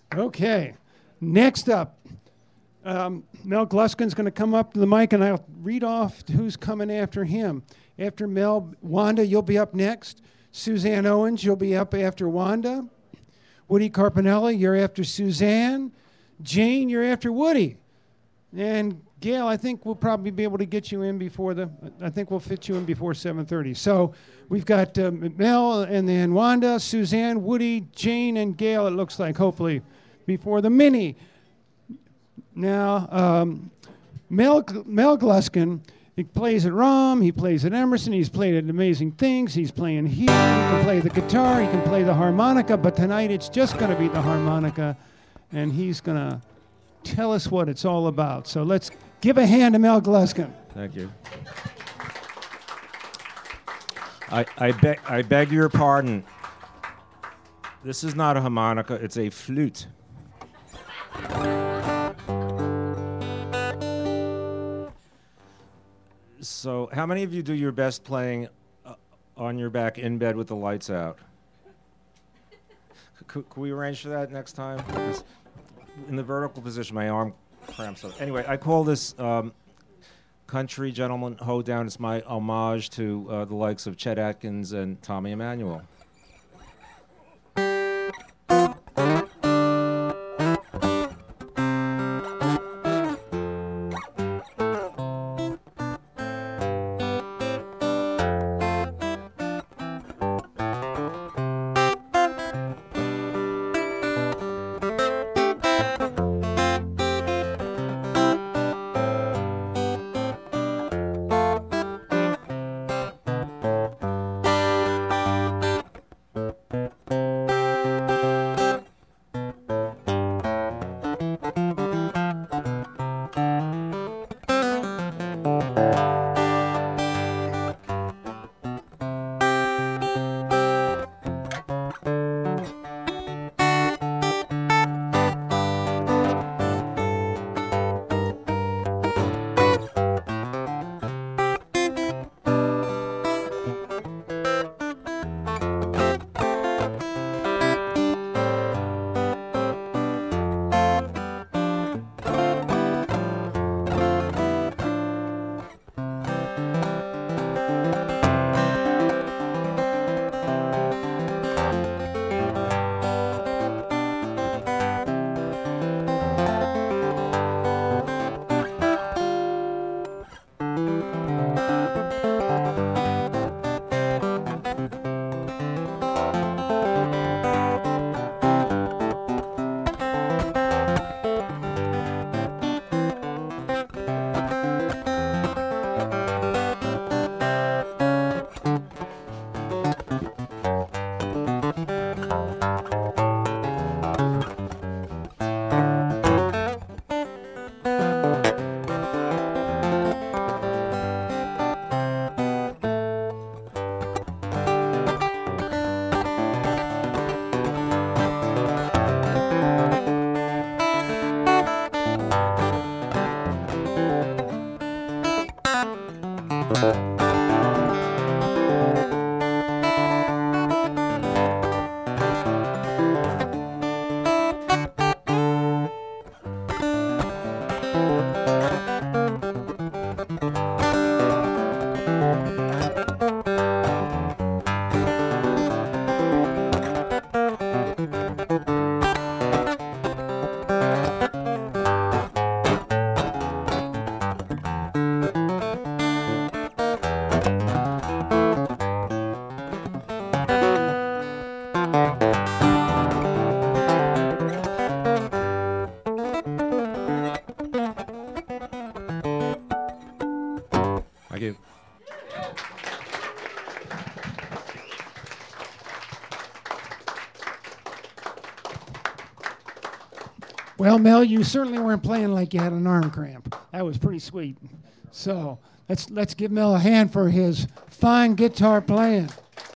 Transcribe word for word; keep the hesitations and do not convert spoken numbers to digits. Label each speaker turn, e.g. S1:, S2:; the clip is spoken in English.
S1: Okay. Next up, um, Mel Gluskin's going to come up to the mic, and I'll read off who's coming after him. After Mel, Wanda, you'll be up next. Suzanne Owens, you'll be up after Wanda. Woody Carpinelli, you're after Suzanne. Jane, you're after Woody. And Gail, I think we'll probably be able to get you in before the, I think we'll fit you in before seven thirty. So we've got uh, Mel, and then Wanda, Suzanne, Woody, Jane, and Gail, it looks like, hopefully, before the mini. Now, um, Mel, Mel Gluskin, he plays at ROM, he plays at Emerson, he's played at Amazing Things, he's playing here, he can play the guitar, he can play the harmonica, but tonight it's just going to be the harmonica, and he's going to tell us what it's all about. So let's give a hand to Mel Gluskin.
S2: Thank you. I, I, beg, I beg your pardon. This is not a harmonica, it's a flute. So how many of you do your best playing uh, on your back in bed with the lights out? C- can we arrange for that next time? Because in the vertical position, my arm cramps up. Anyway, I call this um, Country Gentleman Hoedown. It's my homage to uh, the likes of Chet Atkins and Tommy Emmanuel.
S1: Well, Mel, you certainly weren't playing like you had an arm cramp. That was pretty sweet. So let's let's give Mel a hand for his fine guitar playing.